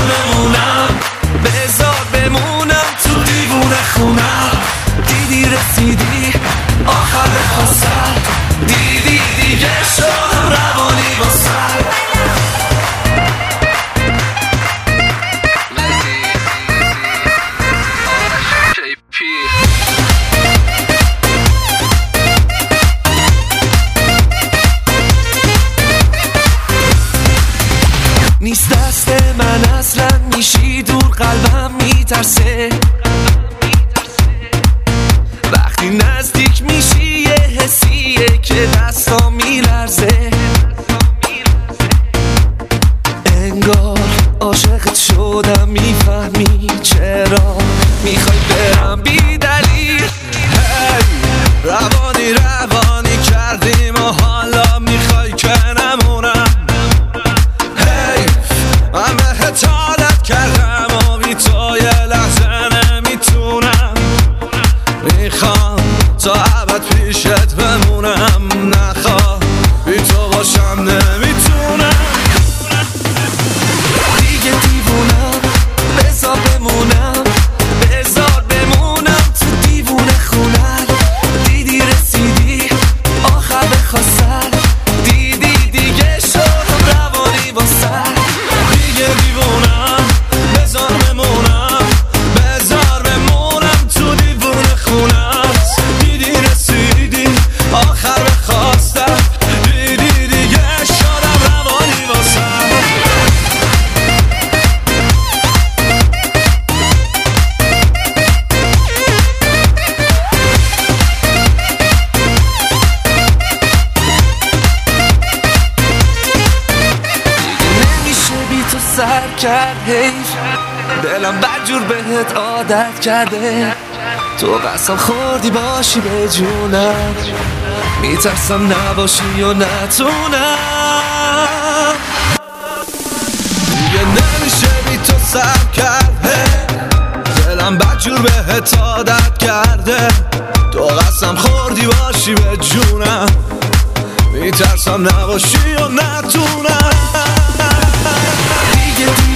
بمونم، بذار بمونم تو دیوونه خونم. دیدی رسیدی آخر خواستم، دیدی دیگه شدم روانی واسم. نیست دست من اصلا، میشی دور قلبم میترسه. وقتی نزدیک میشی یه حسیه که دستا میلرزه. انگار عاشقت شدم، میفهمی چرا میخوای برم بی دلیل. روانی روانی کردیم و حالا میخوای که نمونم. من بهت عادت کردم و بی تو یه لحظه نمیتونم. میخوام تا ابد پیشت بمونم، نخواه بی تو باشم نمیتونم. دیگه دیوونم، بذار بمونم، بذار بمونم تو دیوونه خونم. دیدی رسیدی آخر بخواستم، دیدی دیگه شدم روانی واسم. دیگه دیوونم، بذار بمونم، بذار بمونم تو دیوونه خونت. دیدی رسیدی آخر بخواستم، دیدی دیگه شدم روانی واسم. نمیشه بی تو سر کرد، حیف دلم بدجور بهت عادت کرده. تو قسم خوردی باشی به جونم، میترسم نباشی و نتونم. دیگه نمیشه بی تو سر کرده، دلم بدجور بهت عادت کرده. تو قسم خوردی باشی به جونم، میترسم نباشی و نتونم. دیگه